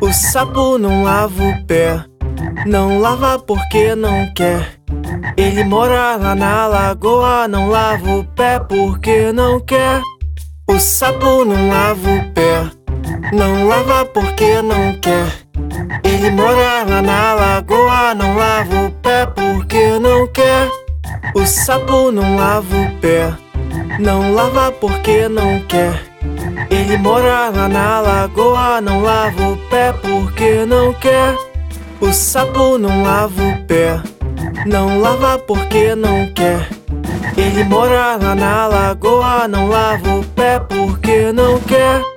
O sapo não lava o pé, não lava porque não quer. Ele mora lá na lagoa, não lava o pé porque não quer. O sapo não lava o pé, não lava porque não quer. Ele mora lá na lagoa, não lava o pé porque não quer. O sapo não lava o pé, não lava porque não quer. Ele mora lá na lagoa, não lava o pé porque não quer. O sapo não lava o pé, não lava porque não quer. Ele mora lá na lagoa, não lava o pé porque não quer.